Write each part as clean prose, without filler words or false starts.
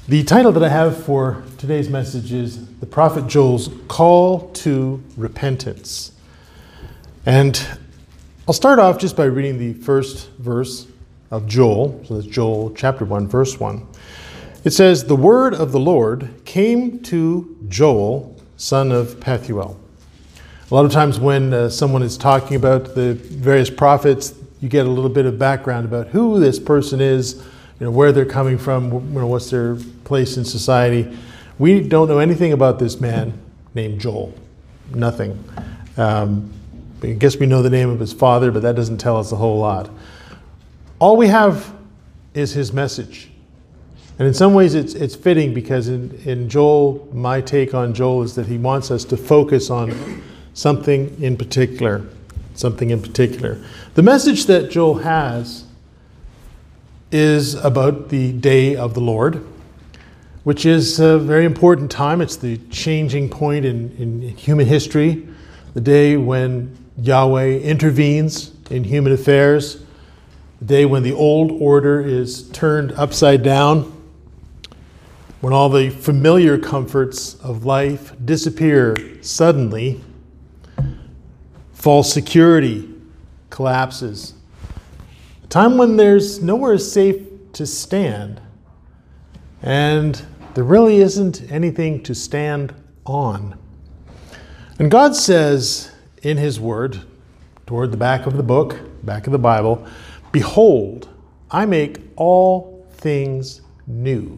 The title that I have for today's message is The Prophet Joel's Call to Repentance. And I'll start off just by reading the first verse of Joel. So that's Joel chapter 1, verse 1. It says, "The word of the Lord came to Joel, son of Pethuel." A lot of times when someone is talking about the various prophets, you get a little bit of background about who this person is, where they're coming from, what's their place in society. We don't know anything about this man named Joel. Nothing. I guess we know the name of his father, but that doesn't tell us a whole lot. All we have is his message. And in some ways it's fitting because in Joel, my take on Joel is that he wants us to focus on something in particular. The message that Joel has is about the day of the Lord, which is a very important time. It's the changing point in human history, the day when Yahweh intervenes in human affairs, the day when the old order is turned upside down, when all the familiar comforts of life disappear suddenly, false security collapses. A time when there's nowhere safe to stand, and there really isn't anything to stand on. And God says in his word, toward the back of the book, back of the Bible, "Behold, I make all things new."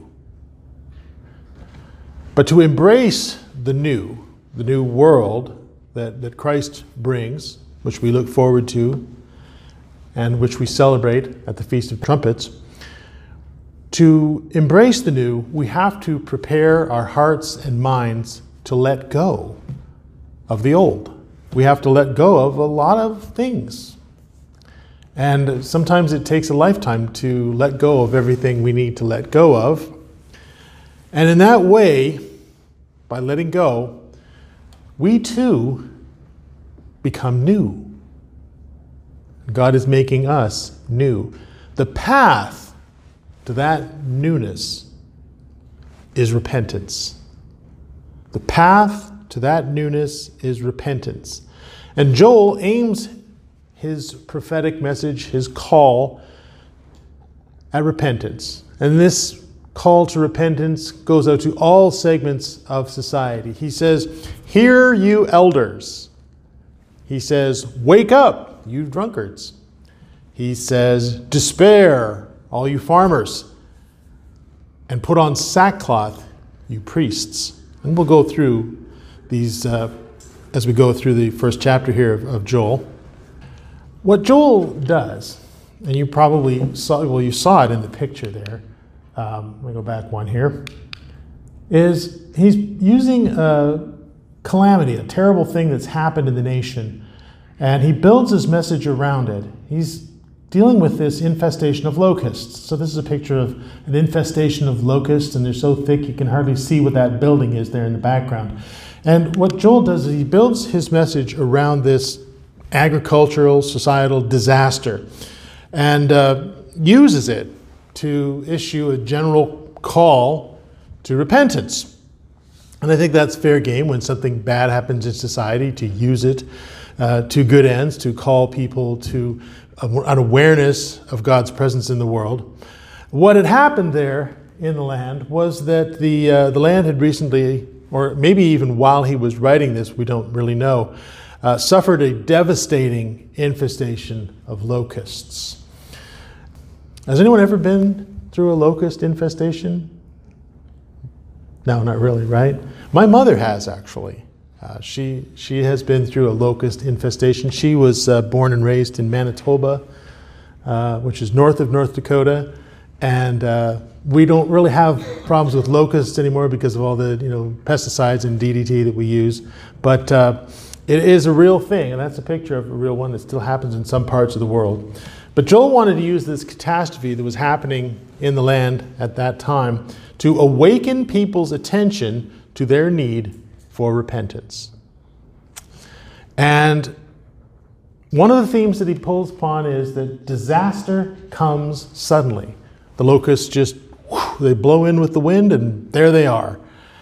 But to embrace the new world that Christ brings, which we look forward to and which we celebrate at the Feast of Trumpets, to embrace the new, we have to prepare our hearts and minds to let go of the old. We have to let go of a lot of things. And sometimes it takes a lifetime to let go of everything we need to let go of. And in that way, by letting go, we too become new. God is making us new. The path to that newness is repentance. The path to that newness is repentance. And Joel aims his prophetic message, his call, at repentance. And this call to repentance goes out to all segments of society. He says, "Hear you elders." He says, "Wake up, you drunkards." He says, "Despair, all you farmers, and put on sackcloth, you priests." And we'll go through these as we go through the first chapter here of Joel. What Joel does, and you probably saw, you saw it in the picture there. Let me go back one here, is he's using a calamity, a terrible thing that's happened in the nation, and he builds his message around it. He's dealing with this infestation of locusts. So this is a picture of an infestation of locusts, and they're so thick you can hardly see what that building is there in the background. And what Joel does is he builds his message around this agricultural, societal disaster, and uses it to issue a general call to repentance. And I think that's fair game when something bad happens in society, to use it to good ends, to call people to an awareness of God's presence in the world. What had happened there in the land was that the land had recently, or maybe even while he was writing this, we don't really know, suffered a devastating infestation of locusts. Has anyone ever been through a locust infestation? No, not really, right? My mother has, actually. She has been through a locust infestation. She was born and raised in Manitoba, which is north of North Dakota, and we don't really have problems with locusts anymore because of all the pesticides and DDT that we use. But it is a real thing, and that's a picture of a real one that still happens in some parts of the world. But Joel wanted to use this catastrophe that was happening in the land at that time to awaken people's attention to their need for repentance. And one of the themes that he pulls upon is that disaster comes suddenly. The locusts just they blow in with the wind, and there they are.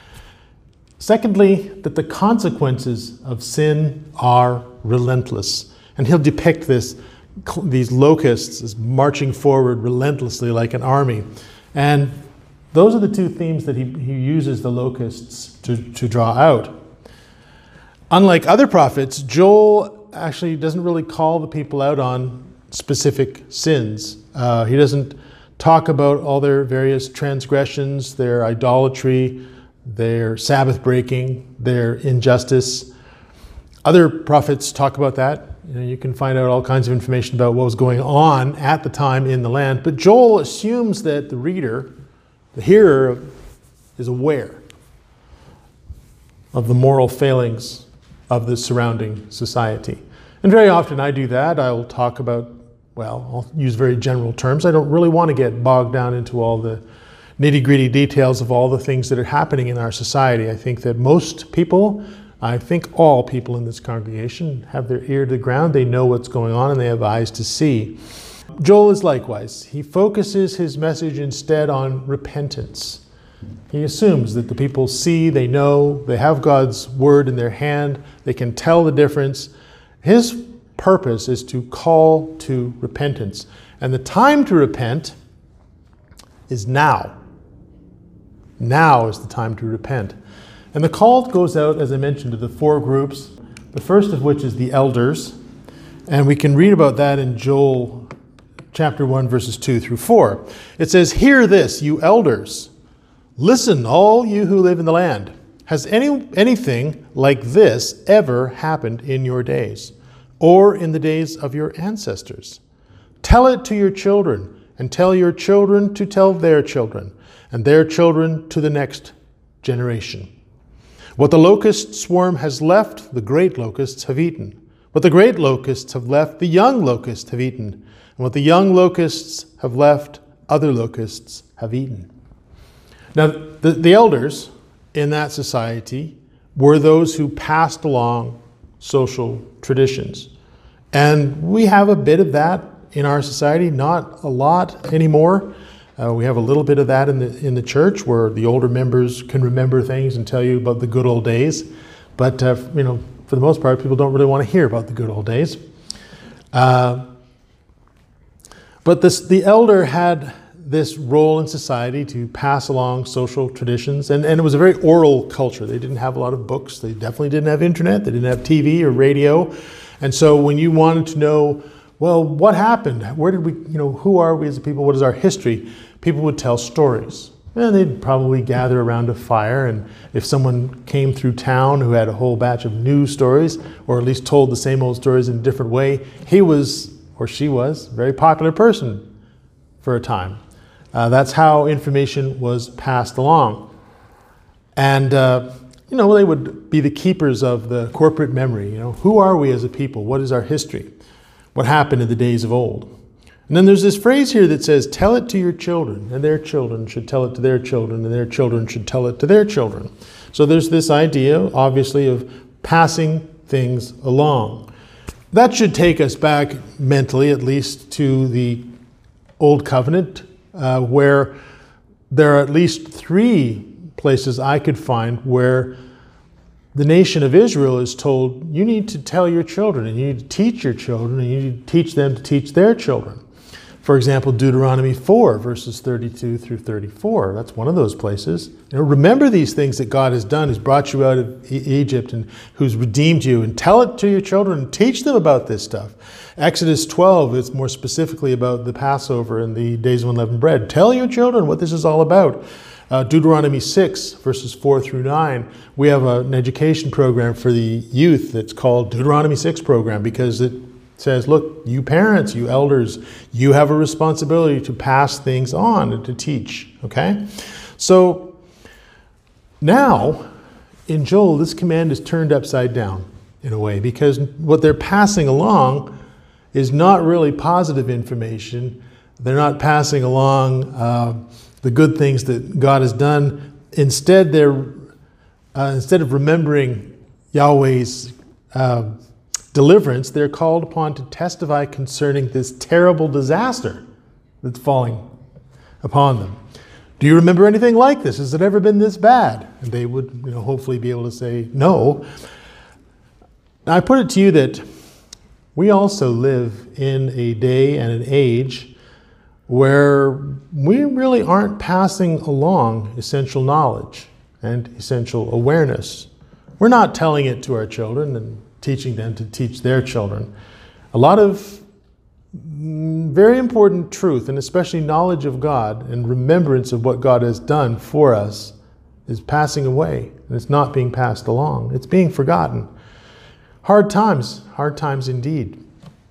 Secondly, that the consequences of sin are relentless. And he'll depict these locusts as marching forward relentlessly like an army. And those are the two themes that he uses the locusts to draw out. Unlike other prophets, Joel actually doesn't really call the people out on specific sins. He doesn't talk about all their various transgressions, their idolatry, their Sabbath breaking, their injustice. Other prophets talk about that. You can find out all kinds of information about what was going on at the time in the land. But Joel assumes that the reader, the hearer, is aware of the moral failings of the surrounding society. And very often I do that. I will talk about, I'll use very general terms. I don't really want to get bogged down into all the nitty-gritty details of all the things that are happening in our society. I think that most people, I think all people in this congregation have their ear to the ground. They know what's going on and they have eyes to see. Joel is likewise. He focuses his message instead on repentance. He assumes that the people see, they know, they have God's word in their hand, they can tell the difference. His purpose is to call to repentance. And the time to repent is now. Now is the time to repent. And the call goes out, as I mentioned, to the four groups, the first of which is the elders. And we can read about that in Joel chapter 1, verses 2 through 4. It says, "Hear this, you elders. Listen, all you who live in the land. Has anything like this ever happened in your days, or in the days of your ancestors? Tell it to your children, and tell your children to tell their children, and their children to the next generation. What the locust swarm has left, the great locusts have eaten. What the great locusts have left, the young locusts have eaten. And what the young locusts have left, other locusts have eaten." Now, the elders in that society were those who passed along social traditions. And we have a bit of that in our society, not a lot anymore. We have a little bit of that in the church where the older members can remember things and tell you about the good old days. But, for the most part, people don't really want to hear about the good old days. But the elder had this role in society to pass along social traditions. And it was a very oral culture. They didn't have a lot of books. They definitely didn't have internet. They didn't have TV or radio. And so when you wanted to know, well, what happened? Where did we, who are we as a people? What is our history? People would tell stories. And they'd probably gather around a fire. And if someone came through town who had a whole batch of new stories, or at least told the same old stories in a different way, he was, or she was, a very popular person for a time. That's how information was passed along. And, they would be the keepers of the corporate memory. Who are we as a people? What is our history? What happened in the days of old? And then there's this phrase here that says, "Tell it to your children, and their children should tell it to their children, and their children should tell it to their children." So there's this idea, obviously, of passing things along. That should take us back mentally, at least, to the Old Covenant, where there are at least 3 places I could find where the nation of Israel is told, you need to tell your children, and you need to teach your children, and you need to teach them to teach their children. For example, Deuteronomy 4, verses 32 through 34. That's one of those places. Remember these things that God has done, who's brought you out of Egypt and who's redeemed you, and tell it to your children and teach them about this stuff. Exodus 12 is more specifically about the Passover and the days of unleavened bread. Tell your children what this is all about. Deuteronomy 6, verses 4 through 9, we have an education program for the youth that's called Deuteronomy 6 program, because it says, look, you parents, you elders, you have a responsibility to pass things on and to teach, okay? So now, in Joel, this command is turned upside down in a way, because what they're passing along is not really positive information. They're not passing along the good things that God has done. Instead, instead of remembering Yahweh's deliverance, they're called upon to testify concerning this terrible disaster that's falling upon them. Do you remember anything like this? Has it ever been this bad? And they would, hopefully be able to say no. Now, I put it to you that we also live in a day and an age where we really aren't passing along essential knowledge and essential awareness. We're not telling it to our children and teaching them to teach their children. A lot of very important truth, and especially knowledge of God and remembrance of what God has done for us, is passing away, and it's not being passed along. It's being forgotten. Hard times indeed.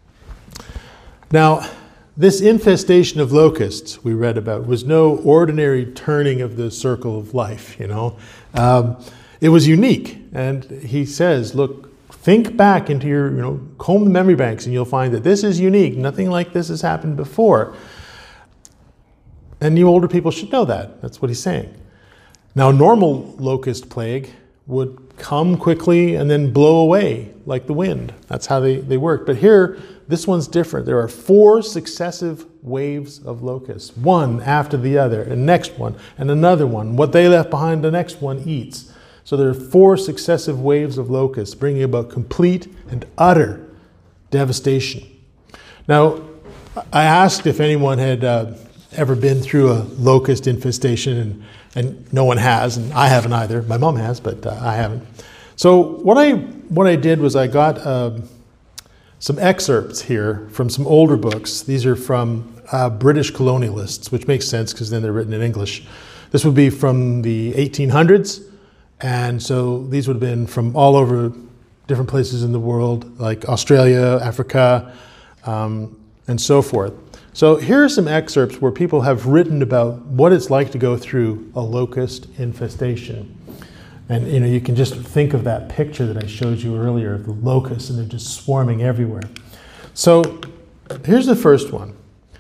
Now, this infestation of locusts we read about was no ordinary turning of the circle of life, It was unique, and he says, look, think back into your, comb the memory banks, and you'll find that this is unique. Nothing like this has happened before. And you older people should know that. That's what he's saying. Now, normal locust plague would come quickly and then blow away like the wind. That's how they work. But here, this one's different. There are 4 successive waves of locusts, one after the other, and next one, and another one. What they left behind, the next one eats. So there are 4 successive waves of locusts, bringing about complete and utter devastation. Now, I asked if anyone had ever been through a locust infestation, and no one has, and I haven't either. My mom has, but I haven't. So what I did was I got some excerpts here from some older books. These are from British colonialists, which makes sense because then they're written in English. This would be from the 1800s. And so these would have been from all over different places in the world, like Australia, Africa, and so forth. So here are some excerpts where people have written about what it's like to go through a locust infestation. And you can just think of that picture that I showed you earlier of the locusts, and they're just swarming everywhere. So here's the first one.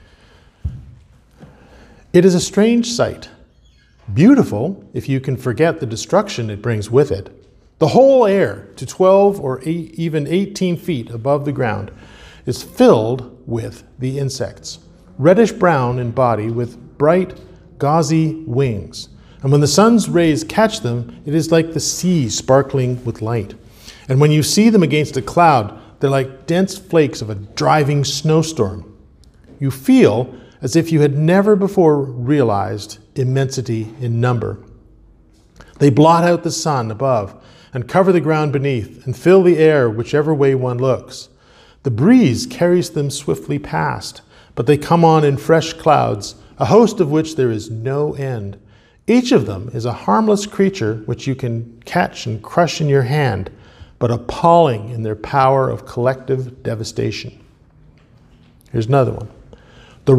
It is a strange sight. Beautiful, if you can forget the destruction it brings with it. The whole air, to 12 or even 18 feet above the ground, is filled with the insects, reddish-brown in body with bright, gauzy wings. And when the sun's rays catch them, it is like the sea sparkling with light. And when you see them against a cloud, they're like dense flakes of a driving snowstorm. You feel as if you had never before realized immensity in number. They blot out the sun above and cover the ground beneath and fill the air whichever way one looks. The breeze carries them swiftly past, but they come on in fresh clouds, a host of which there is no end. Each of them is a harmless creature which you can catch and crush in your hand, but appalling in their power of collective devastation. Here's another one. The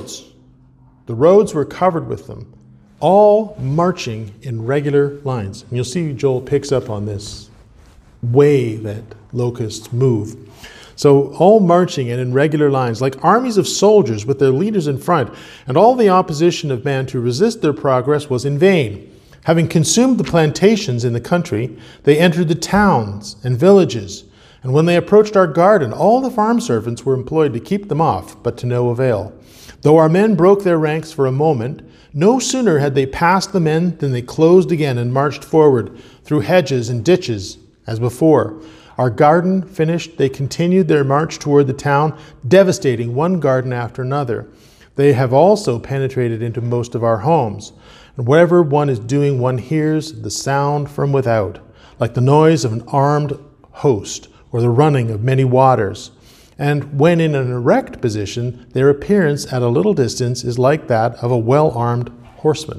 roads were covered with them, all marching in regular lines. And you'll see Joel picks up on this way that locusts move. So all marching and in regular lines, like armies of soldiers with their leaders in front, and all the opposition of man to resist their progress was in vain. Having consumed the plantations in the country, they entered the towns and villages. And when they approached our garden, all the farm servants were employed to keep them off, but to no avail. Though our men broke their ranks for a moment, no sooner had they passed the men than they closed again and marched forward through hedges and ditches as before. Our garden finished, they continued their march toward the town, devastating one garden after another. They have also penetrated into most of our homes. And whatever one is doing, one hears the sound from without, like the noise of an armed host or the running of many waters. And when in an erect position, their appearance at a little distance is like that of a well-armed horseman.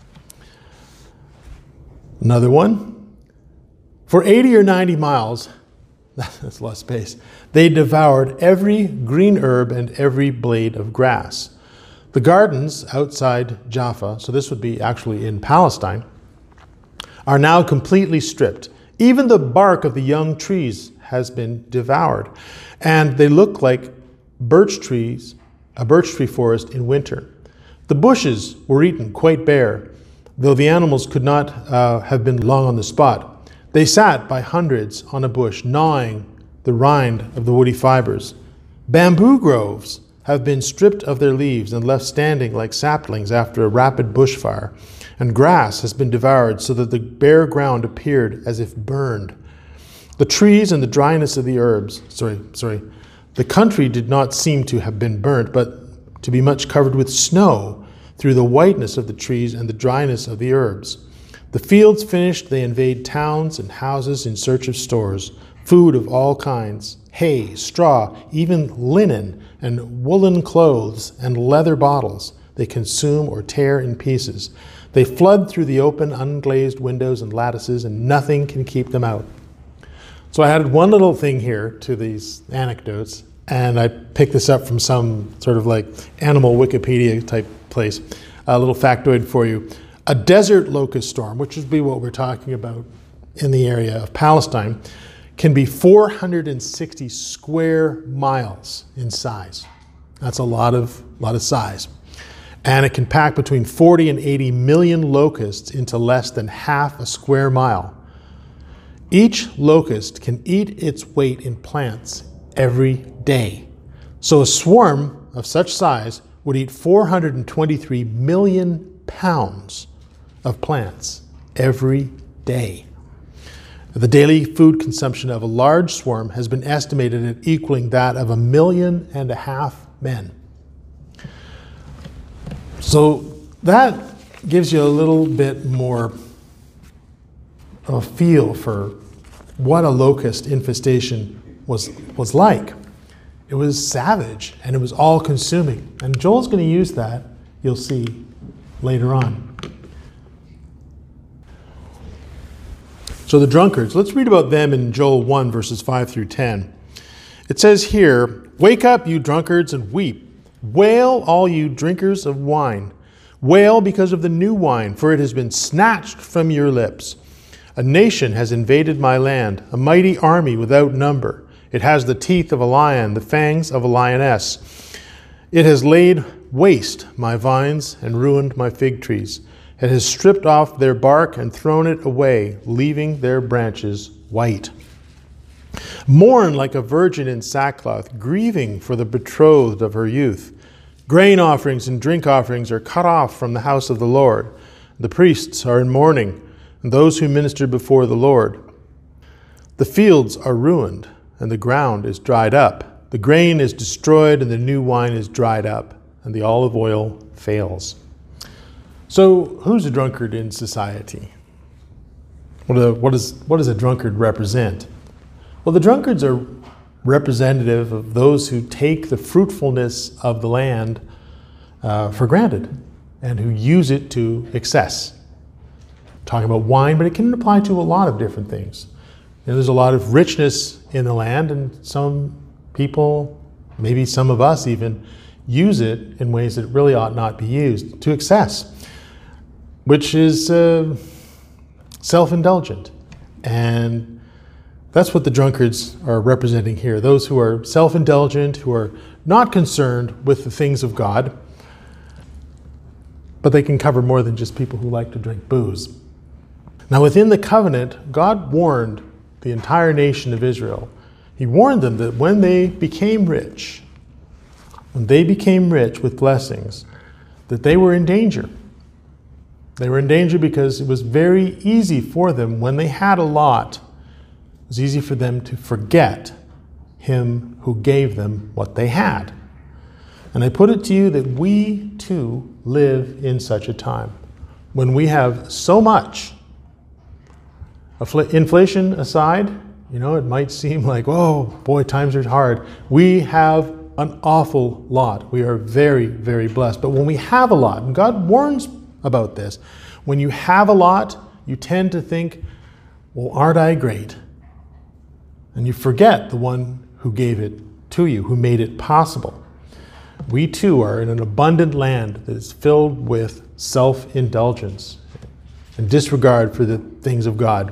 Another one. For 80 or 90 miles, that's a lot of space, they devoured every green herb and every blade of grass. The gardens outside Jaffa, so this would be actually in Palestine, are now completely stripped. Even the bark of the young trees has been devoured, and they look like birch trees, a birch tree forest in winter. The bushes were eaten quite bare, though the animals could not have been long on the spot. They sat by hundreds on a bush, gnawing the rind of the woody fibers. Bamboo groves have been stripped of their leaves and left standing like saplings after a rapid bushfire, and grass has been devoured so that the bare ground appeared as if burned. The trees and the dryness of the herbs, the country did not seem to have been burnt, but to be much covered with snow through the whiteness of the trees and the dryness of the herbs. The fields finished, they invade towns and houses in search of stores, food of all kinds, hay, straw, even linen and woolen clothes and leather bottles they consume or tear in pieces. They flood through the open, unglazed windows and lattices, and nothing can keep them out. So I added one little thing here to these anecdotes, and I picked this up from some sort of like animal Wikipedia type place. A little factoid for you. A desert locust storm, which would be what we're talking about in the area of Palestine, can be 460 square miles in size. That's a lot of size. And it can pack between 40 and 80 million locusts into less than half a square mile. Each locust can eat its weight in plants every day. So a swarm of such size would eat 423 million pounds of plants every day. The daily food consumption of a large swarm has been estimated at equaling that of 1.5 million men. So that gives you a little bit more a feel for what a locust infestation was like. It was savage and it was all consuming. And Joel's going to use that, you'll see later on. So the drunkards, let's read about them in Joel 1 verses 5 through 10. It says here, "Wake up, you drunkards, and weep. Wail, all you drinkers of wine. Wail because of the new wine, for it has been snatched from your lips. A nation has invaded my land, a mighty army without number. It has the teeth of a lion, the fangs of a lioness. It has laid waste my vines and ruined my fig trees. It has stripped off their bark and thrown it away, leaving their branches white. Mourn like a virgin in sackcloth, grieving for the betrothed of her youth. Grain offerings and drink offerings are cut off from the house of the Lord. The priests are in mourning, and those who minister before the Lord. The fields are ruined, and the ground is dried up. The grain is destroyed, and the new wine is dried up, and the olive oil fails." So, who's a drunkard in society? What does a drunkard represent? Well, the drunkards are representative of those who take the fruitfulness of the land for granted and who use it to excess. Talking about wine, but it can apply to a lot of different things. There's a lot of richness in the land, and some people, maybe some of us even, use it in ways that really ought not be used, to excess, which is self-indulgent. And that's what the drunkards are representing here. Those who are self-indulgent, who are not concerned with the things of God, but they can cover more than just people who like to drink booze. Now, within the covenant, God warned the entire nation of Israel. He warned them that when they became rich with blessings, that they were in danger. They were in danger because it was very easy for them, when they had a lot, it was easy for them to forget Him who gave them what they had. And I put it to you that we too live in such a time when we have so much. Inflation aside, it might seem like, oh boy, times are hard. We have an awful lot. We are very, very blessed. But when we have a lot, and God warns about this, when you have a lot, you tend to think, well, aren't I great? And you forget the one who gave it to you, who made it possible. We too are in an abundant land that is filled with self-indulgence and disregard for the things of God.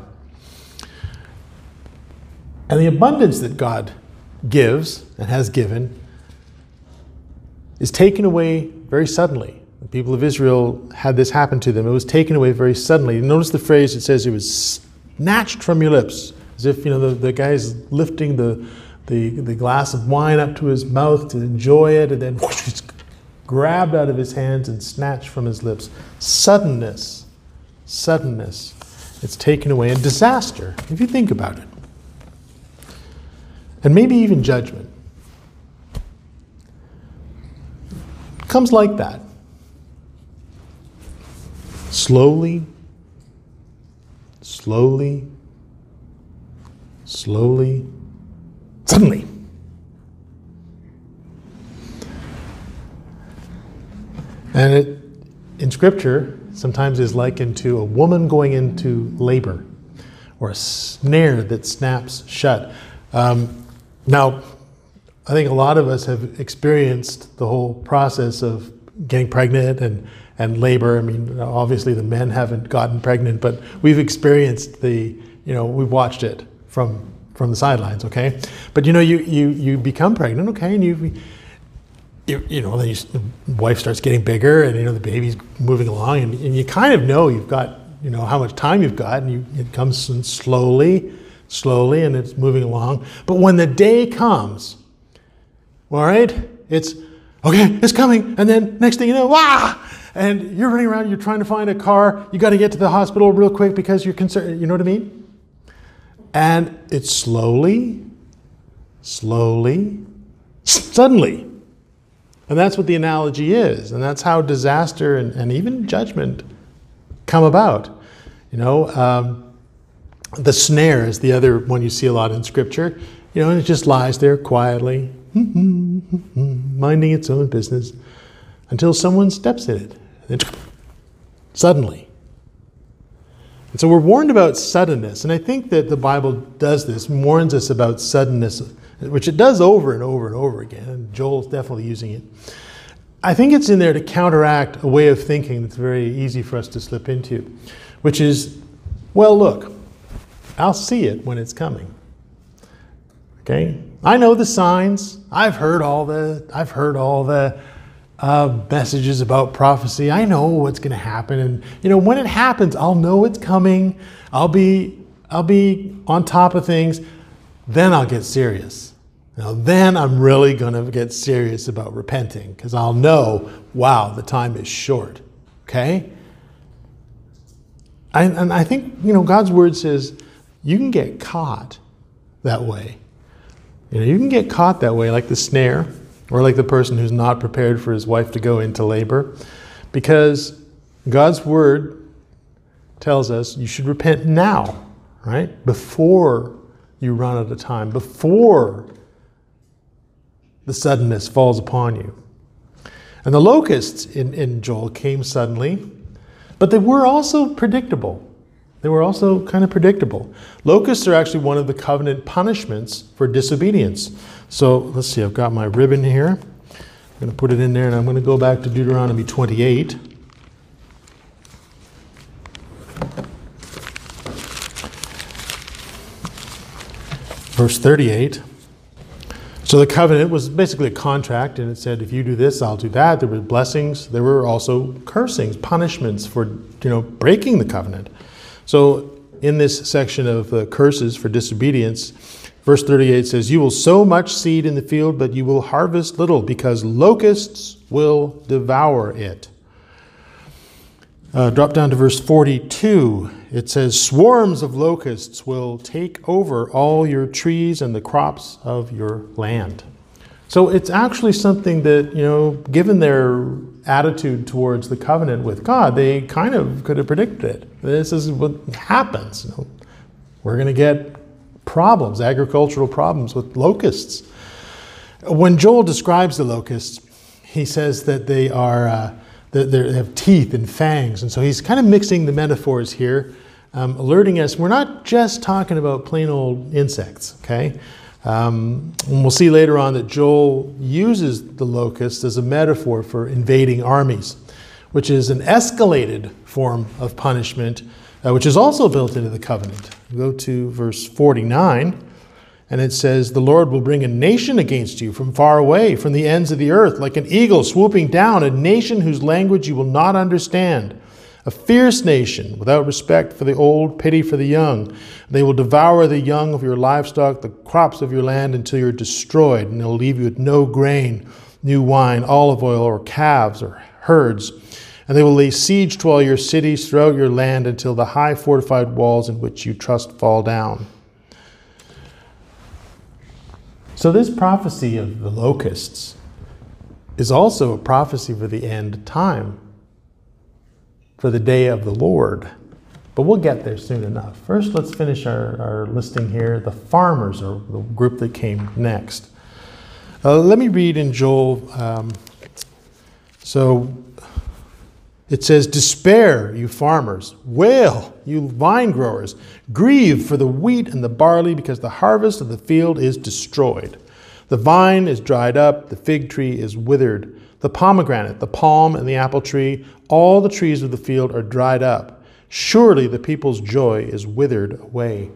And the abundance that God gives and has given is taken away very suddenly. The people of Israel had this happen to them. It was taken away very suddenly. Notice the phrase, it says it was snatched from your lips, as if the guy is lifting the glass of wine up to his mouth to enjoy it, and then whoosh, it's grabbed out of his hands and snatched from his lips. Suddenness. It's taken away, and disaster, if you think about it. And maybe even judgment. It comes like that. Slowly, suddenly. And it, in Scripture, sometimes is likened to a woman going into labor, or a snare that snaps shut. Now, I think a lot of us have experienced the whole process of getting pregnant and labor. I mean, obviously the men haven't gotten pregnant, but we've experienced we've watched it from the sidelines, okay? But you become pregnant, okay, and then the wife starts getting bigger, and the baby's moving along, and you kind of know you've got how much time you've got, and it comes in slowly, and it's moving along. But when the day comes, all right, it's okay, it's coming, and then next thing you know, and you're running around, you're trying to find a car, you got to get to the hospital real quick because you're concerned, you know what I mean? And it's slowly, suddenly. And that's what the analogy is. And that's how disaster and even judgment come about. The snare is the other one you see a lot in Scripture. And it just lies there quietly, minding its own business, until someone steps in it. And then, suddenly. And so we're warned about suddenness. And I think that the Bible does this, warns us about suddenness, which it does over and over and over again. And Joel's definitely using it. I think it's in there to counteract a way of thinking that's very easy for us to slip into, which is, well, look, I'll see it when it's coming. Okay? I know the signs. I've heard all the messages about prophecy. I know what's going to happen, and when it happens, I'll know it's coming. I'll be on top of things. Then I'll get serious. Then I'm really going to get serious about repenting, because I'll know, wow, the time is short. Okay? And I think God's word says you can get caught that way. You can get caught that way, like the snare, or like the person who's not prepared for his wife to go into labor, because God's word tells us you should repent now, right? Before you run out of time, before the suddenness falls upon you. And the locusts in Joel came suddenly, but they were also predictable. They were also kind of predictable. Locusts are actually one of the covenant punishments for disobedience. So let's see, I've got my ribbon here. I'm going to put it in there, and I'm going to go back to Deuteronomy 28. Verse 38. So the covenant was basically a contract, and it said, if you do this, I'll do that. There were blessings. There were also cursings, punishments for breaking the covenant. So in this section of curses for disobedience, verse 38 says, you will sow much seed in the field, but you will harvest little, because locusts will devour it. Drop down to verse 42. It says, swarms of locusts will take over all your trees and the crops of your land. So it's actually something that, given their attitude towards the covenant with God, they kind of could have predicted it. This is what happens. We're going to get problems, agricultural problems with locusts. When Joel describes the locusts, he says that they have teeth and fangs. And so he's kind of mixing the metaphors here, alerting us we're not just talking about plain old insects, okay? And we'll see later on that Joel uses the locust as a metaphor for invading armies, which is an escalated form of punishment, which is also built into the covenant. Go to verse 49, and it says, the Lord will bring a nation against you from far away, from the ends of the earth, like an eagle swooping down, a nation whose language you will not understand, A fierce nation, without respect for the old, pity for the young. They will devour the young of your livestock, the crops of your land, until you're destroyed, and they'll leave you with no grain, new wine, olive oil, or calves, or herds. And they will lay siege to all your cities throughout your land until the high fortified walls in which you trust fall down. So this prophecy of the locusts is also a prophecy for the end time, for the day of the Lord. But we'll get there soon enough. First, let's finish our listing here. The farmers are the group that came next. Let me read in Joel. So it says, "Despair, you farmers. Wail, you vine growers. Grieve for the wheat and the barley, because the harvest of the field is destroyed. The vine is dried up, the fig tree is withered. The pomegranate, the palm, and the apple tree, all the trees of the field are dried up. Surely the people's joy is withered away."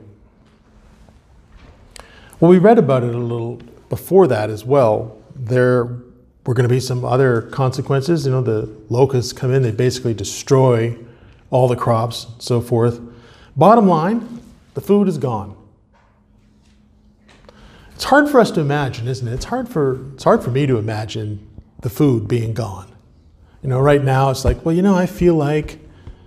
Well, we read about it a little before that as well. There were going to be some other consequences. The locusts come in, they basically destroy all the crops, and so forth. Bottom line, the food is gone. It's hard for us to imagine, isn't it? It's hard for me to imagine the food being gone. Right now it's like, well, I feel like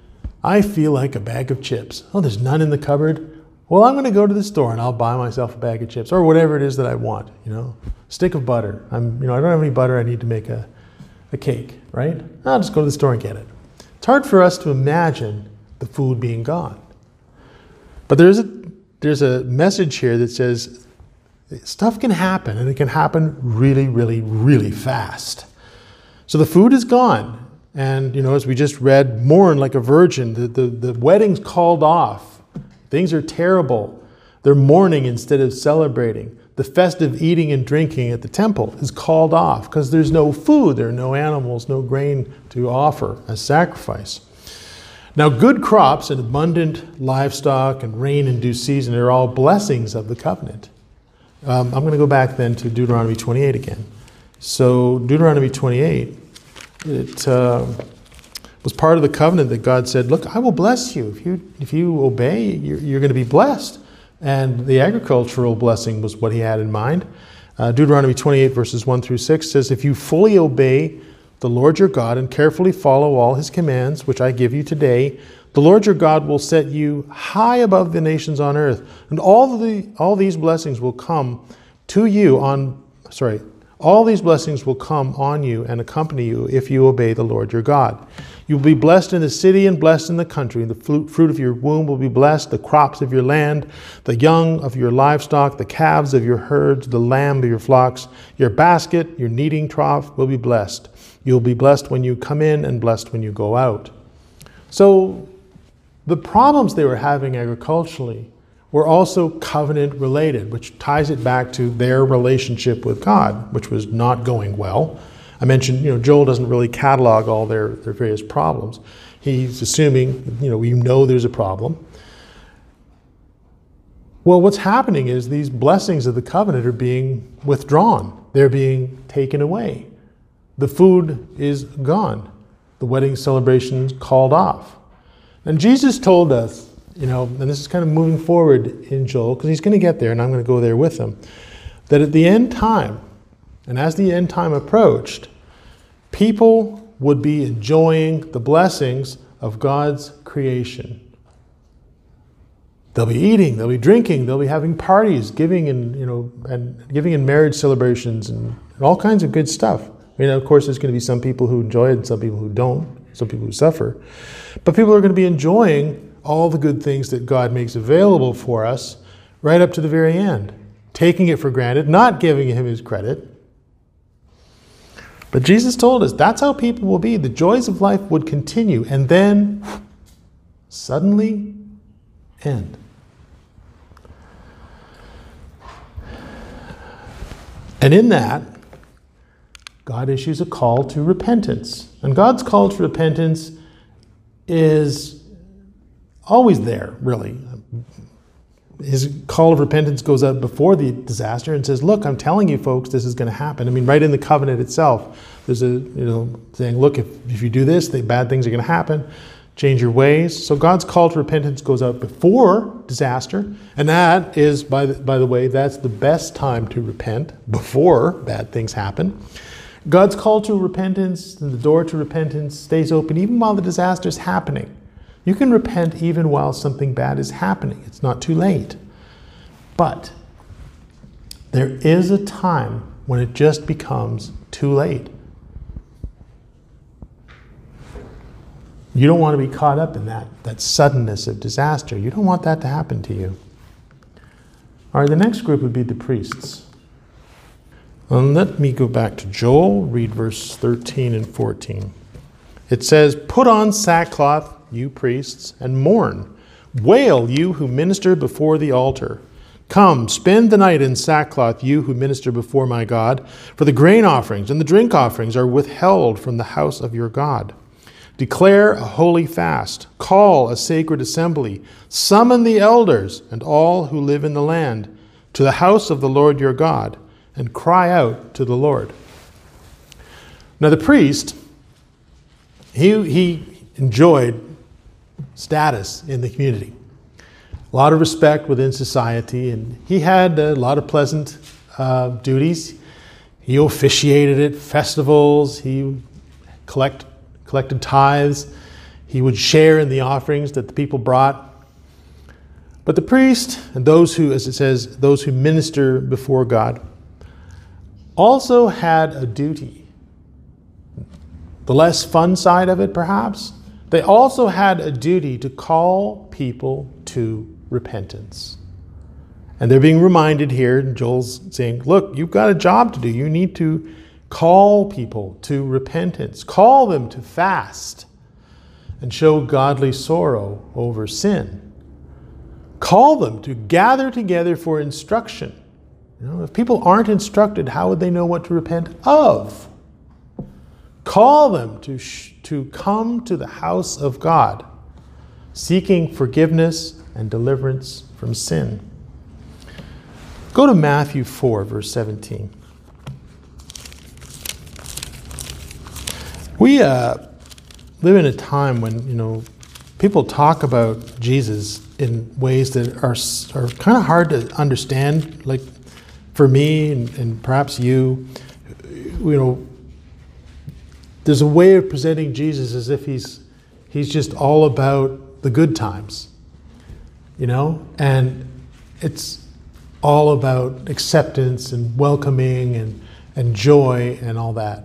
a bag of chips. Oh, there's none in the cupboard. Well, I'm going to go to the store and I'll buy myself a bag of chips, or whatever it is that I want. Stick of butter. I don't have any butter. I need to make a cake, right? I'll just go to the store and get it. It's hard for us to imagine the food being gone. But there's a message here that says stuff can happen, and it can happen really, really, really fast. So the food is gone. And, as we just read, mourn like a virgin. The wedding's called off. Things are terrible. They're mourning instead of celebrating. The festive eating and drinking at the temple is called off because there's no food. There are no animals, no grain to offer as sacrifice. Now, good crops and abundant livestock and rain in due season are all blessings of the covenant. I'm going to go back then to Deuteronomy 28 again. So Deuteronomy 28, it was part of the covenant that God said, look, I will bless you. If you obey, you're going to be blessed. And the agricultural blessing was what he had in mind. Deuteronomy 28 verses 1 through 6 says, "If you fully obey the Lord your God and carefully follow all his commands, which I give you today, the Lord your God will set you high above the nations on earth, and all these blessings will come to you all these blessings will come on you and accompany you if you obey the Lord your God. You will be blessed in the city and blessed in the country. The fruit of your womb will be blessed, the crops of your land, the young of your livestock, the calves of your herds, the lamb of your flocks. Your basket, your kneading trough will be blessed. You will be blessed when you come in and blessed when you go out." So the problems they were having agriculturally were also covenant related, which ties it back to their relationship with God, which was not going well. I mentioned, Joel doesn't really catalog all their various problems. He's assuming, there's a problem. Well, what's happening is these blessings of the covenant are being withdrawn. They're being taken away. The food is gone. The wedding celebration's called off. And Jesus told us, and this is kind of moving forward in Joel, because he's going to get there, and I'm going to go there with him, that at the end time, and as the end time approached, people would be enjoying the blessings of God's creation. They'll be eating, they'll be drinking, they'll be having parties, giving and giving in marriage celebrations and all kinds of good stuff. Of course, there's going to be some people who enjoy it and some people who don't, some people who suffer. But people are going to be enjoying all the good things that God makes available for us right up to the very end, taking it for granted, not giving him his credit. But Jesus told us that's how people will be. The joys of life would continue and then suddenly end. And in that, God issues a call to repentance. And God's call to repentance is always there, really. His call of repentance goes out before the disaster and says, look, I'm telling you folks, this is going to happen. Right in the covenant itself, there's a, saying, look, if you do this, bad things are going to happen. change your ways. So God's call to repentance goes out before disaster. And that is, by the way, that's the best time to repent, before bad things happen. God's call to repentance, and the door to repentance stays open even while the disaster is happening. You can repent even while something bad is happening. It's not too late. But there is a time when it just becomes too late. You don't want to be caught up in that suddenness of disaster. You don't want that to happen to you. All right, the next group would be the priests. Let me go back to Joel, read verse 13 and 14. It says, "Put on sackcloth, you priests, and mourn. Wail, you who minister before the altar. Come, spend the night in sackcloth, you who minister before my God, for the grain offerings and the drink offerings are withheld from the house of your God. Declare a holy fast, call a sacred assembly, summon the elders and all who live in the land to the house of the Lord your God, and cry out to the Lord." Now the priest, he enjoyed status in the community, a lot of respect within society, and he had a lot of pleasant duties. He officiated at festivals, he collected tithes, he would share in the offerings that the people brought. But the priest and those who, as it says, those who minister before God, also had a duty. The less fun side of it, perhaps, they also had a duty to call people to repentance. And they're being reminded here, and Joel's saying, look, you've got a job to do. You need to call people to repentance. Call them to fast and show godly sorrow over sin. Call them to gather together for instruction. If people aren't instructed, how would they know what to repent of? Call them to come to the house of God, seeking forgiveness and deliverance from sin. Go to Matthew 4, verse 17. We live in a time when, people talk about Jesus in ways that are kind of hard to understand. Like for me and perhaps you, there's a way of presenting Jesus as if he's just all about the good times, and it's all about acceptance and welcoming and joy and all that.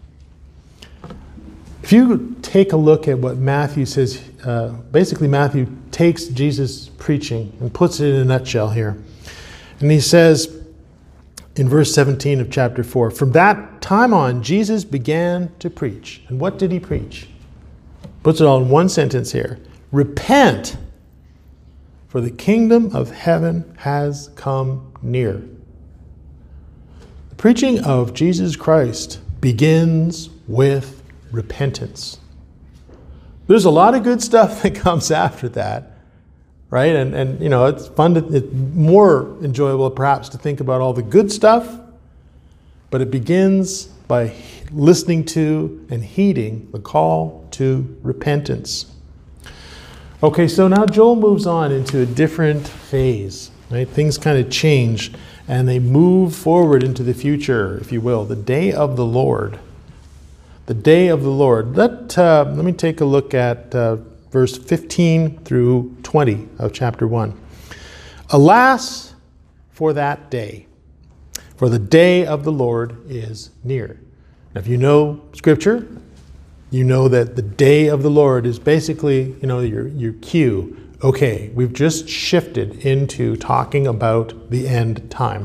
If you take a look at what Matthew says, basically Matthew takes Jesus' preaching and puts it in a nutshell here. And he says in verse 17 of chapter 4, "From that time on, Jesus began to preach." And what did he preach? Puts it all in one sentence here. "Repent, for the kingdom of heaven has come near." The preaching of Jesus Christ begins with repentance. There's a lot of good stuff that comes after that, right? And it's fun it's more enjoyable perhaps to think about all the good stuff, but it begins by listening to and heeding the call to repentance. Okay, so now Joel moves on into a different phase, right? Things kind of change and they move forward into the future, if you will, the day of the Lord. The day of the Lord. Let me take a look at verse 15 through 20 of chapter 1. "Alas for that day, for the day of the Lord is near." Now, if you know Scripture, you know that the day of the Lord is basically, your cue. Okay, we've just shifted into talking about the end time.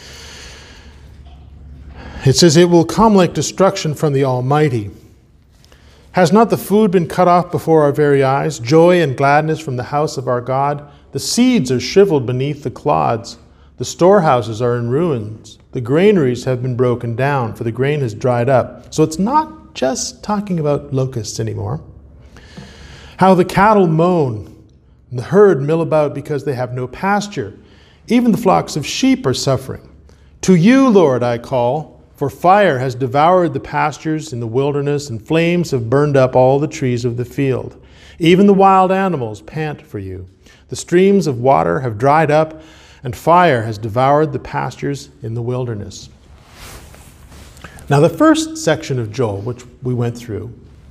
It says, "It will come like destruction from the Almighty. Has not the food been cut off before our very eyes? Joy and gladness from the house of our God. The seeds are shriveled beneath the clods. The storehouses are in ruins. The granaries have been broken down, for the grain has dried up." So it's not just talking about locusts anymore. "How the cattle moan, and the herd mill about because they have no pasture. Even the flocks of sheep are suffering. To you, Lord, I call, For fire has devoured the pastures in the wilderness, and flames have burned up all the trees of the field. Even the wild animals pant for you. The streams of water have dried up, and fire has devoured the pastures in the wilderness. Now, the first section of Joel, which we went through,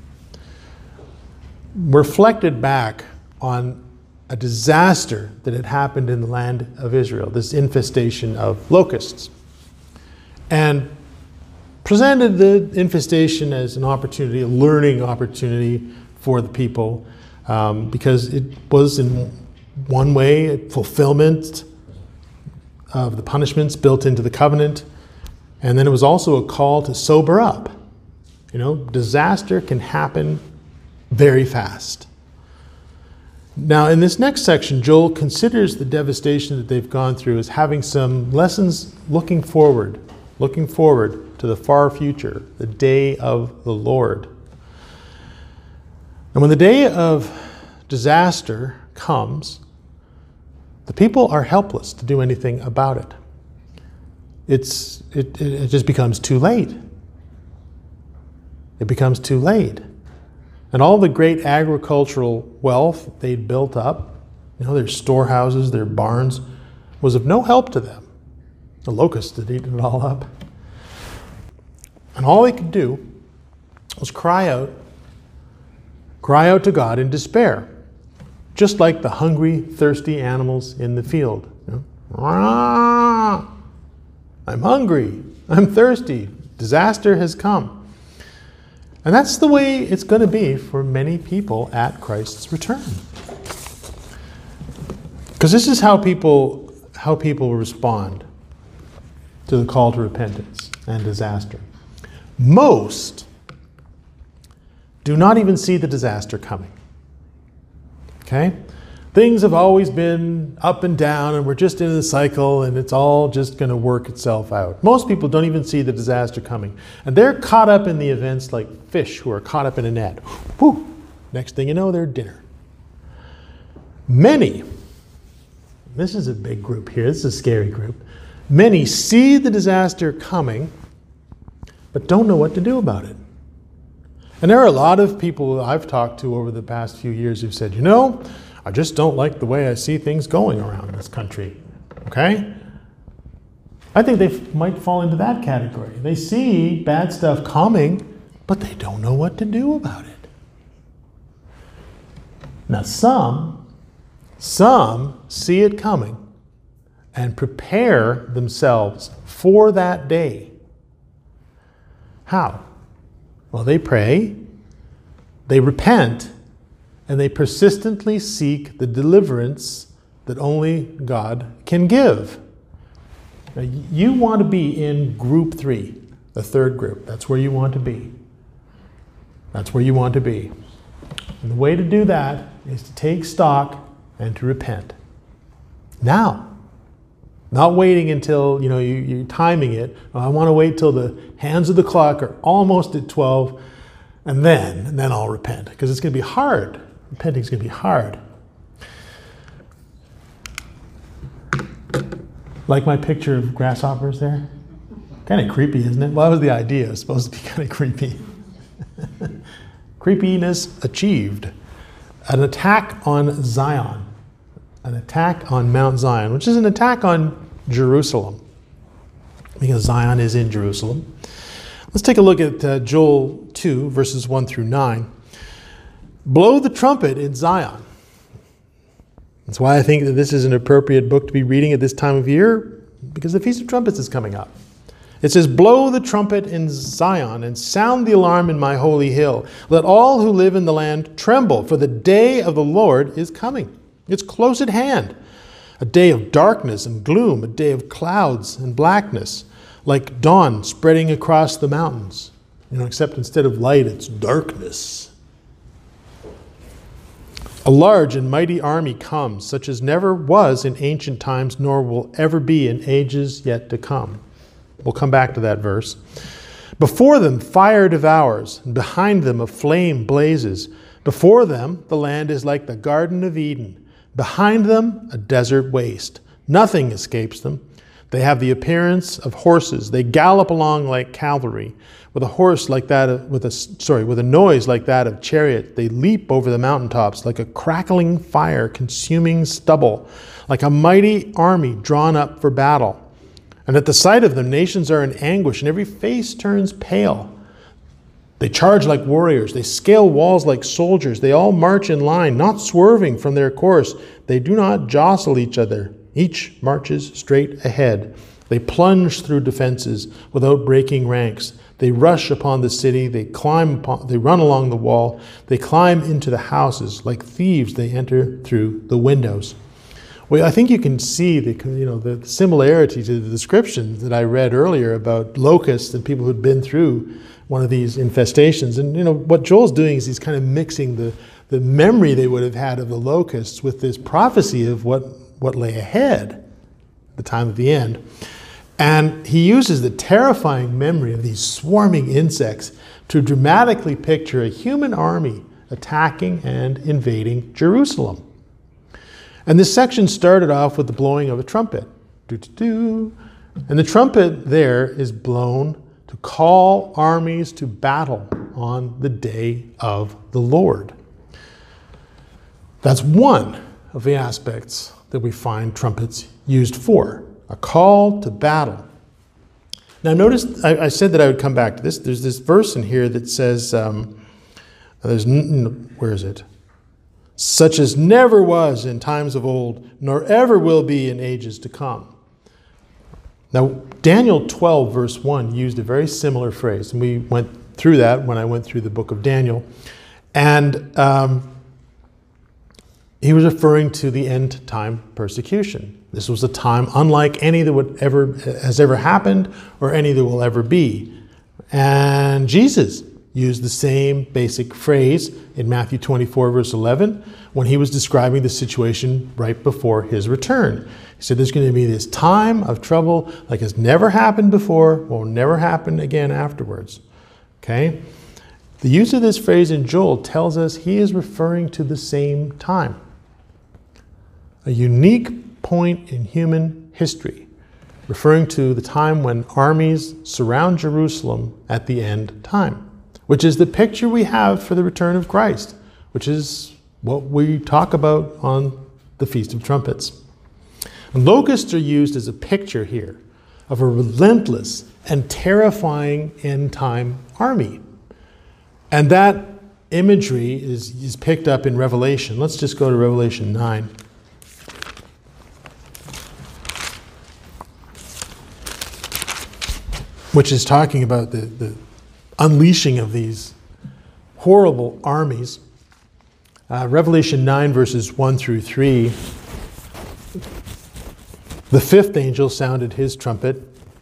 reflected back on a disaster that had happened in the land of Israel, this infestation of locusts, and presented the infestation as an opportunity, a learning opportunity for the people, because it was in one way a fulfillment of the punishments built into the covenant, and then it was also a call to sober up. You know, disaster can happen very fast. Now, in this next section, Joel considers the devastation that they've gone through as having some lessons looking forward to the far future, the day of the Lord. And when the day of disaster comes, the people are helpless to do anything about it. It just becomes too late. It becomes too late. And all the great agricultural wealth they'd built up, you know, their storehouses, their barns, was of no help to them. The locusts had eaten it all up. And all they could do was cry out to God in despair, just like the hungry, thirsty animals in the field. You know? I'm hungry, I'm thirsty, disaster has come. And that's the way it's going to be for many people at Christ's return. Because this is how people respond to the call to repentance and disaster. Most do not even see the disaster coming. Okay? Things have always been up and down, and we're just in a cycle, and it's all just going to work itself out. Most people don't even see the disaster coming. And they're caught up in the events like fish who are caught up in a net. Whew! Next thing you know, they're dinner. Many, this is a big group here, this is a scary group. Many see the disaster coming, but don't know what to do about it. And there are a lot of people I've talked to over the past few years who've said, you know, I just don't like the way I see things going around this country. Okay? I think they might fall into that category. They see bad stuff coming, but they don't know what to do about it. Now some see it coming and prepare themselves for that day. How? Well, they pray, they repent, and they persistently seek the deliverance that only God can give. Now, you want to be in group 3, the third group. That's where you want to be. That's where you want to be. And the way to do that is to take stock and to repent. Now. Not waiting until, you're timing it. I want to wait till the hands of the clock are almost at 12, and then I'll repent. Because it's going to be hard. Repenting is going to be hard. Like my picture of grasshoppers there? Kind of creepy, isn't it? Well, that was the idea. It's supposed to be kind of creepy. Creepiness achieved. An attack on Zion. An attack on Mount Zion, which is an attack on Jerusalem, because Zion is in Jerusalem. Let's take a look at Joel 2, verses 1 through 9. Blow the trumpet in Zion. That's why I think that this is an appropriate book to be reading at this time of year, because the Feast of Trumpets is coming up. It says, blow the trumpet in Zion and sound the alarm in my holy hill. Let all who live in the land tremble, for the day of the Lord is coming. It's close at hand. A day of darkness and gloom, a day of clouds and blackness, like dawn spreading across the mountains. Except instead of light, it's darkness. A large and mighty army comes, such as never was in ancient times, nor will ever be in ages yet to come. We'll come back to that verse. Before them, fire devours, and behind them a flame blazes. Before them, the land is like the Garden of Eden. Behind them, a desert waste. Nothing escapes them. They have the appearance of horses. They gallop along like cavalry, with a noise like that of chariot. They leap over the mountaintops like a crackling fire, consuming stubble, like a mighty army drawn up for battle. And at the sight of them, nations are in anguish, and every face turns pale. They charge like warriors. They scale walls like soldiers. They all march in line, not swerving from their course. They do not jostle each other. Each marches straight ahead. They plunge through defenses without breaking ranks. They rush upon the city. They run along the wall. They climb into the houses. Like thieves, they enter through the windows. Well, I think you can see the similarity to the description that I read earlier about locusts and people who'd been through one of these infestations. And what Joel's doing is he's kind of mixing the memory they would have had of the locusts with this prophecy of what lay ahead at the time of the end. And he uses the terrifying memory of these swarming insects to dramatically picture a human army attacking and invading Jerusalem. And this section started off with the blowing of a trumpet. Doo-doo-doo. And the trumpet there is blown to call armies to battle on the day of the Lord. That's one of the aspects that we find trumpets used for, a call to battle. Now notice, I said that I would come back to this. There's this verse in here that says, where is it? Such as never was in times of old, nor ever will be in ages to come. Now, Daniel 12, verse 1 used a very similar phrase, and we went through that when I went through the book of Daniel. And he was referring to the end time persecution. This was a time unlike any that has ever happened or any that will ever be. And Jesus used the same basic phrase in Matthew 24, verse 11, when he was describing the situation right before his return. He said there's going to be this time of trouble like has never happened before, will never happen again afterwards. Okay? The use of this phrase in Joel tells us he is referring to the same time. A unique point in human history, referring to the time when armies surround Jerusalem at the end time, which is the picture we have for the return of Christ, which is what we talk about on the Feast of Trumpets. And locusts are used as a picture here of a relentless and terrifying end-time army. And that imagery is picked up in Revelation. Let's just go to Revelation 9. Which is talking about the unleashing of these horrible armies. Revelation 9, verses 1 through 3. The fifth angel sounded his trumpet,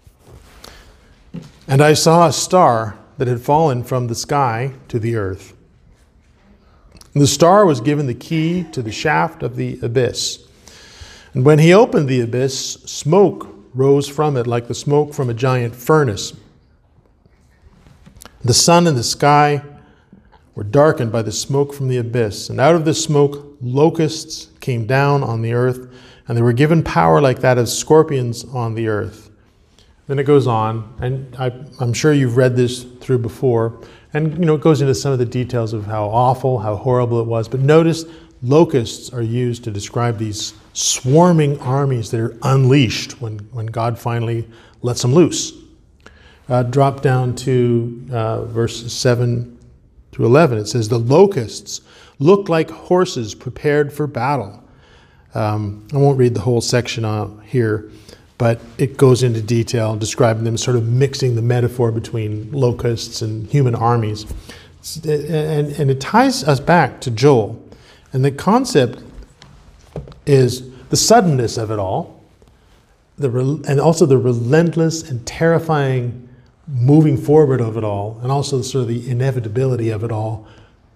and I saw a star that had fallen from the sky to the earth. The star was given the key to the shaft of the abyss. And when he opened the abyss, smoke rose from it like the smoke from a giant furnace. The sun and the sky were darkened by the smoke from the abyss, and out of the smoke locusts came down on the earth, and they were given power like that of scorpions on the earth. Then it goes on, and I'm sure you've read this through before, and it goes into some of the details of how awful, how horrible it was. But notice locusts are used to describe these swarming armies that are unleashed when God finally lets them loose. Drop down to verses 7 through 11. It says, the locusts look like horses prepared for battle. I won't read the whole section here, but it goes into detail describing them, sort of mixing the metaphor between locusts and human armies. And it ties us back to Joel. And the concept is the suddenness of it all, and also the relentless and terrifying moving forward of it all, and also sort of the inevitability of it all.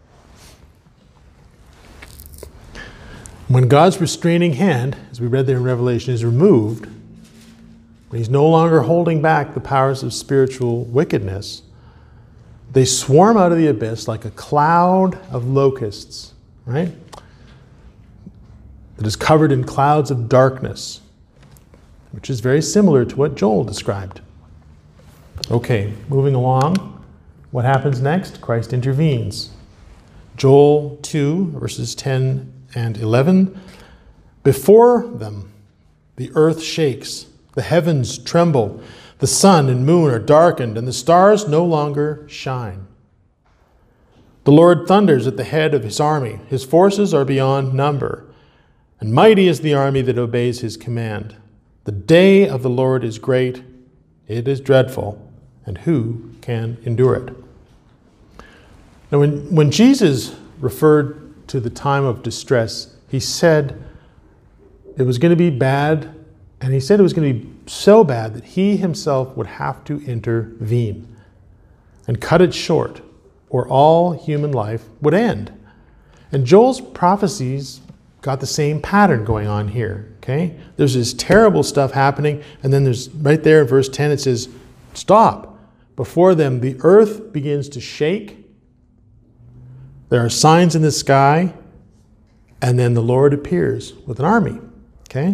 When God's restraining hand, as we read there in Revelation, is removed, when he's no longer holding back the powers of spiritual wickedness, they swarm out of the abyss like a cloud of locusts, right? That is covered in clouds of darkness. which is very similar to what Joel described. Okay, moving along. What happens next? Christ intervenes. Joel 2, verses 10 and 11. Before them, the earth shakes, the heavens tremble, the sun and moon are darkened, and the stars no longer shine. The Lord thunders at the head of his army. His forces are beyond number, and mighty is the army that obeys his command. The day of the Lord is great, it is dreadful, and who can endure it? Now, when Jesus referred to the time of distress, he said it was going to be bad, and he said it was going to be so bad that he himself would have to intervene and cut it short, or all human life would end. And Joel's prophecies got the same pattern going on here, okay? There's this terrible stuff happening, and then there's, right there in verse 10, it says, stop. Before them, the earth begins to shake. There are signs in the sky, and then the Lord appears with an army, okay?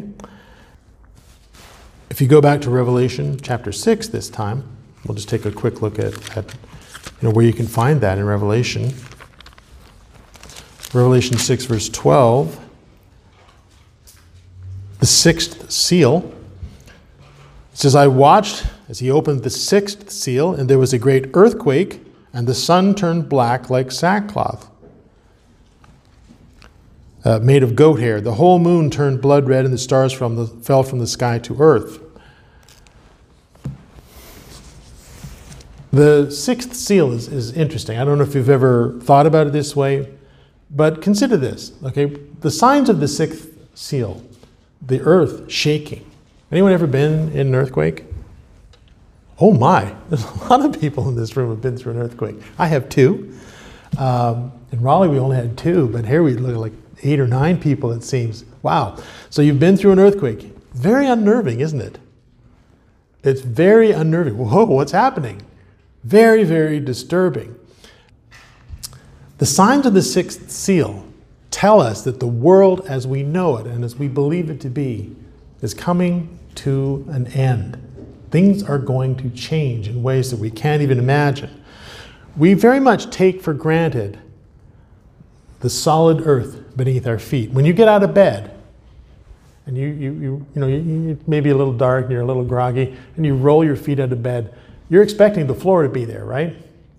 If you go back to Revelation chapter 6 this time, we'll just take a quick look at where you can find that in Revelation. Revelation 6, verse 12. The sixth seal. It says, I watched as he opened the sixth seal, and there was a great earthquake, and the sun turned black like sackcloth, made of goat hair. The whole moon turned blood red, and the stars fell from the sky to earth. The sixth seal is interesting. I don't know if you've ever thought about it this way, but consider this. Okay, the signs of the sixth seal, the earth shaking. Anyone ever been in an earthquake? Oh my, there's a lot of people in this room have been through an earthquake. I have two. In Raleigh we only had two, but here we look like 8 or 9 people, it seems. Wow. So you've been through an earthquake. Very unnerving, isn't it? It's very unnerving. Whoa, what's happening? Very, very disturbing. The signs of the sixth seal tell us that the world as we know it and as we believe it to be is coming to an end. Things are going to change in ways that we can't even imagine. We very much take for granted the solid earth beneath our feet. When you get out of bed and you maybe a little dark and you're a little groggy and you roll your feet out of bed, you're expecting the floor to be there, right?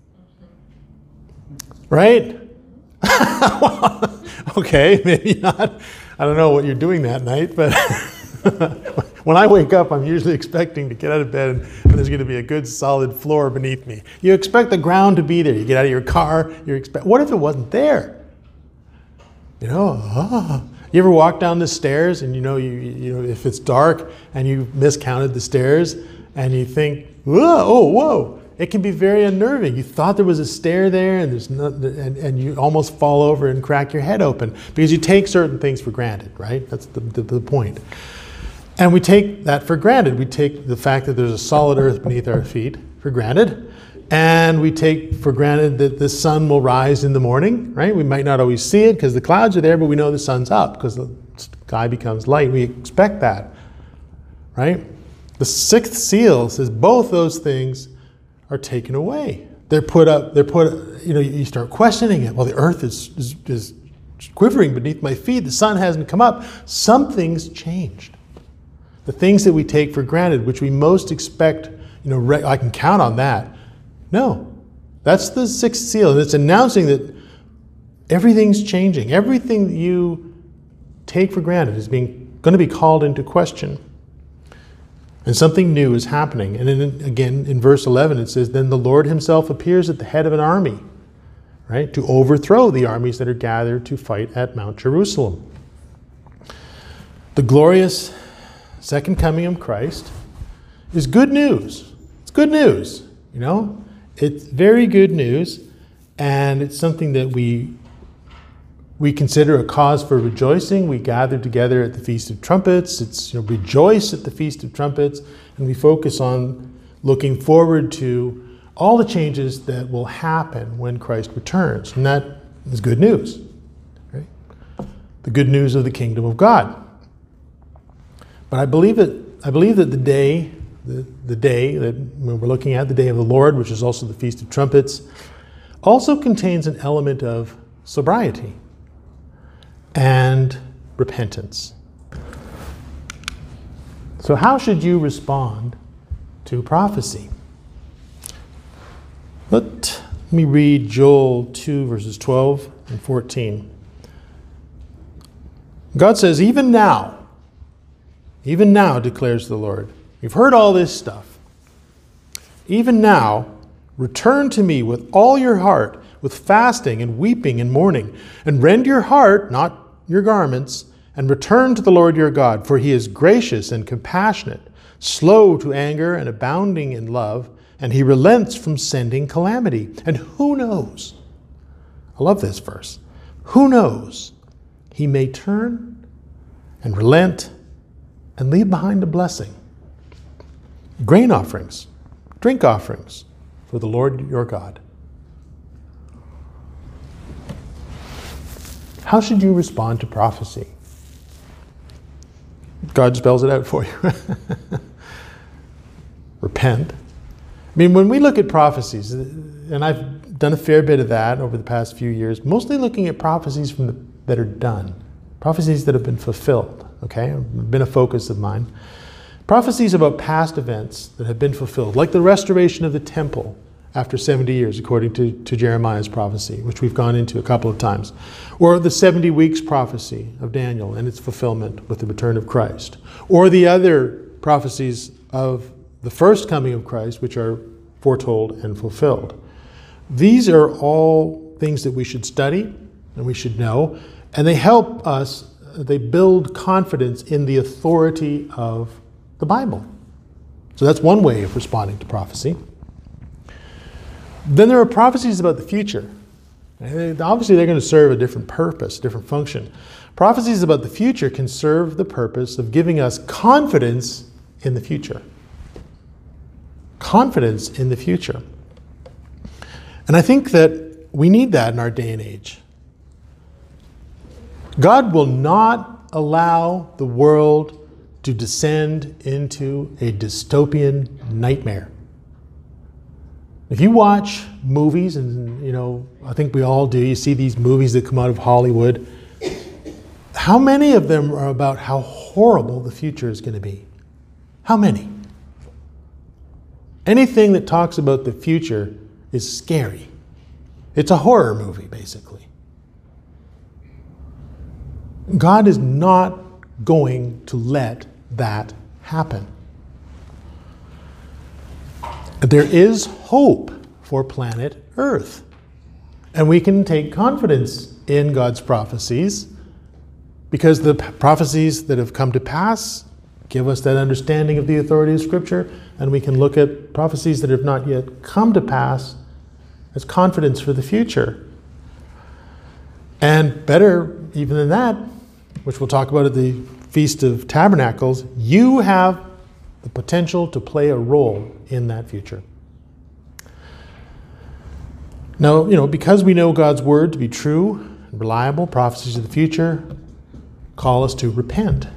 Right? Okay, maybe not. I don't know what you're doing that night, but when I wake up, I'm usually expecting to get out of bed and there's going to be a good solid floor beneath me. You expect the ground to be there. You get out of your car, what if it wasn't there? You ever walk down the stairs and if it's dark and you miscounted the stairs and you think, whoa, it can be very unnerving. You thought there was a stair there and and you almost fall over and crack your head open because you take certain things for granted, right? That's the point. And we take that for granted. We take the fact that there's a solid earth beneath our feet for granted. And we take for granted that the sun will rise in the morning, right? We might not always see it because the clouds are there, but we know the sun's up because the sky becomes light. We expect that, right? The sixth seal says both those things are taken away. They're put, you start questioning it. Well, the earth is quivering beneath my feet. The sun hasn't come up. Something's changed. The things that we take for granted, which we most expect, I can count on that. No, that's the sixth seal. And it's announcing that everything's changing. Everything that you take for granted is going to be called into question. And something new is happening. And then again, in verse 11, it says, then the Lord himself appears at the head of an army, right, to overthrow the armies that are gathered to fight at Mount Jerusalem. The glorious second coming of Christ is good news. It's good news, It's very good news, and it's something that we consider a cause for rejoicing. We gather together at the Feast of Trumpets. It's rejoice at the Feast of Trumpets, and we focus on looking forward to all the changes that will happen when Christ returns, and that is good news, right? The good news of the kingdom of God. But I believe that I believe that the day that we're looking at, the day of the Lord, which is also the Feast of Trumpets, also contains an element of sobriety and repentance. So how should you respond to prophecy? Let me read Joel 2, verses 12 and 14. God says, even now, declares the Lord, you've heard all this stuff. Even now, return to me with all your heart, with fasting and weeping and mourning, and rend your heart, not your garments, and return to the Lord your God, for he is gracious and compassionate, slow to anger and abounding in love, and he relents from sending calamity. And who knows? I love this verse. Who knows? He may turn and relent and leave behind a blessing. Grain offerings, drink offerings for the Lord your God. How should you respond to prophecy? God spells it out for you. Repent. I mean, when we look at prophecies, and I've done a fair bit of that over the past few years, mostly looking at prophecies that are done, prophecies that have been fulfilled, okay? Been a focus of mine. Prophecies about past events that have been fulfilled, like the restoration of the temple after 70 years, according to Jeremiah's prophecy, which we've gone into a couple of times. Or the 70 weeks prophecy of Daniel and its fulfillment with the return of Christ. Or the other prophecies of the first coming of Christ, which are foretold and fulfilled. These are all things that we should study and we should know, and they help us, they build confidence in the authority of the Bible. So that's one way of responding to prophecy. Then there are prophecies about the future. Obviously, they're going to serve a different purpose, different function. Prophecies about the future can serve the purpose of giving us confidence in the future. Confidence in the future. And I think that we need that in our day and age. God will not allow the world to descend into a dystopian nightmare. If you watch movies, and I think we all do, you see these movies that come out of Hollywood, how many of them are about how horrible the future is going to be? How many? Anything that talks about the future is scary. It's a horror movie, basically. God is not going to let that happen. There is hope for planet Earth. And we can take confidence in God's prophecies because the prophecies that have come to pass give us that understanding of the authority of Scripture, and we can look at prophecies that have not yet come to pass as confidence for the future. And better even than that, which we'll talk about at the Feast of Tabernacles, you have the potential to play a role in that future. Now, because we know God's word to be true and reliable, prophecies of the future call us to repent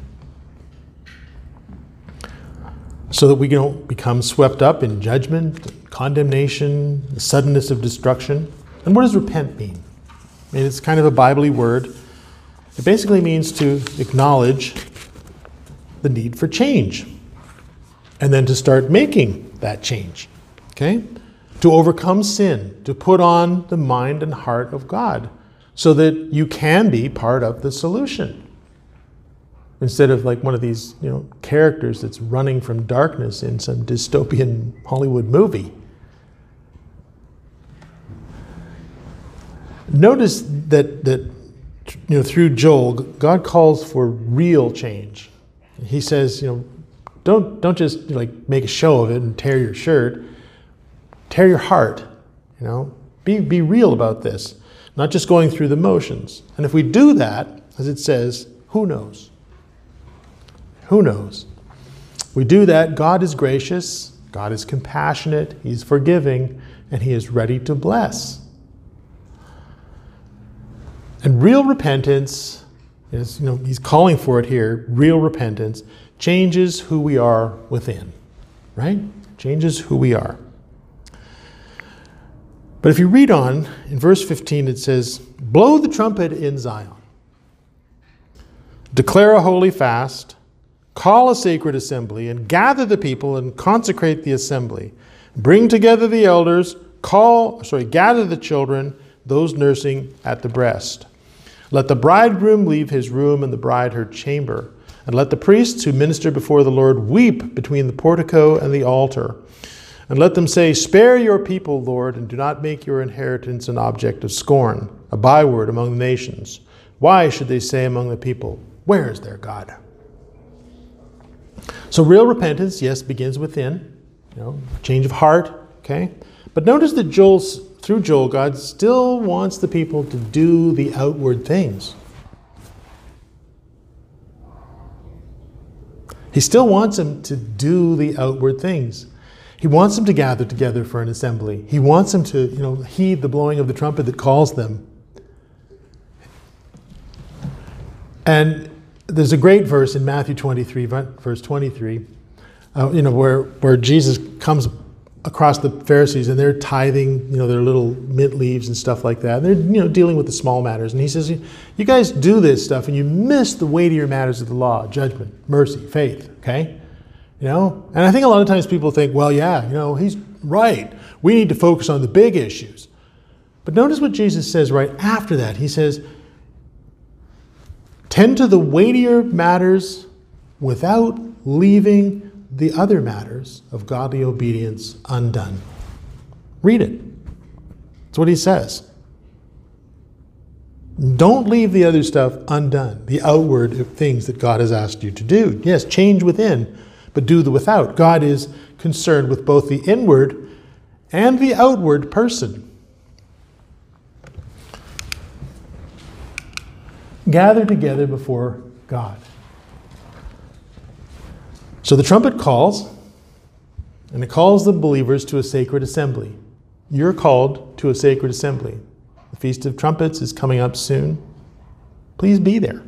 so that we don't become swept up in judgment, condemnation, the suddenness of destruction. And what does repent mean? I mean, it's kind of a Bible-y word. It basically means to acknowledge the need for change and then to start making that change, okay? To overcome sin, to put on the mind and heart of God so that you can be part of the solution. Instead of like one of these, characters that's running from darkness in some dystopian Hollywood movie. Notice that through Joel, God calls for real change. He says, don't just make a show of it and tear your shirt. Tear your heart. Be real about this. Not just going through the motions. And if we do that, as it says, who knows? Who knows? We do that, God is gracious, God is compassionate, He's forgiving, and He is ready to bless. And real repentance He's calling for it here. Real repentance changes who we are within, right? Changes who we are. But if you read on, in verse 15 it says, blow the trumpet in Zion. Declare a holy fast, call a sacred assembly, and gather the people and consecrate the assembly. Bring together the elders, gather the children, those nursing at the breast. Let the bridegroom leave his room and the bride her chamber. And let the priests who minister before the Lord weep between the portico and the altar. And let them say, spare your people, Lord, and do not make your inheritance an object of scorn, a byword among the nations. Why should they say among the people, where is their God? So real repentance, yes, begins within, change of heart, okay? But notice that through Joel, God still wants the people to do the outward things. He still wants them to do the outward things. He wants them to gather together for an assembly. He wants them to, heed the blowing of the trumpet that calls them. And there's a great verse in Matthew 23, verse 23, where Jesus comes across the Pharisees and they're tithing, their little mint leaves and stuff like that. And they're, dealing with the small matters. And he says, you guys do this stuff and you miss the weightier matters of the law, judgment, mercy, faith, okay? And I think a lot of times people think, well, yeah, he's right. We need to focus on the big issues. But notice what Jesus says right after that. He says, tend to the weightier matters without leaving the other matters of godly obedience undone. Read it. That's what he says. Don't leave the other stuff undone, the outward things that God has asked you to do. Yes, change within, but do the without. God is concerned with both the inward and the outward person. Gather together before God. So the trumpet calls, and it calls the believers to a sacred assembly. You're called to a sacred assembly. The Feast of Trumpets is coming up soon. Please be there.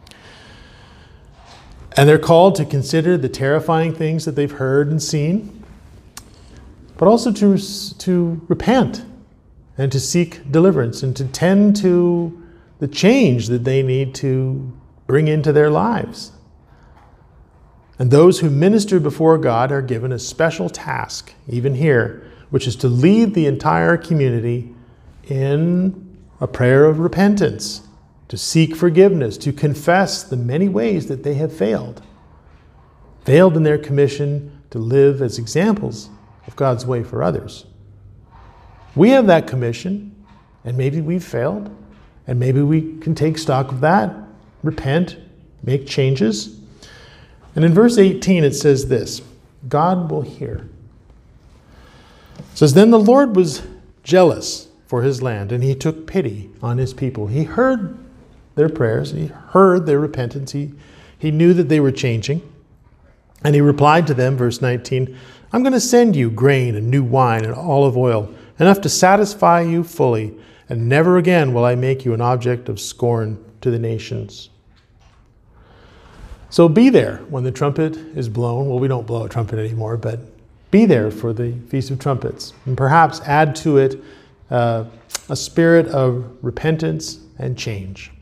And they're called to consider the terrifying things that they've heard and seen, but also to repent and to seek deliverance and to tend to the change that they need to bring into their lives. And those who minister before God are given a special task, even here, which is to lead the entire community in a prayer of repentance, to seek forgiveness, to confess the many ways that they have failed in their commission to live as examples of God's way for others. We have that commission, and maybe we've failed, and maybe we can take stock of that, repent, make changes. And in verse 18 it says this, God will hear. It says, then the Lord was jealous for his land, and he took pity on his people. He heard their prayers, he heard their repentance, he knew that they were changing. And he replied to them, verse 19, I'm going to send you grain and new wine and olive oil, enough to satisfy you fully, and never again will I make you an object of scorn to the nations. So be there when the trumpet is blown. Well, we don't blow a trumpet anymore, but be there for the Feast of Trumpets. And perhaps add to it a spirit of repentance and change.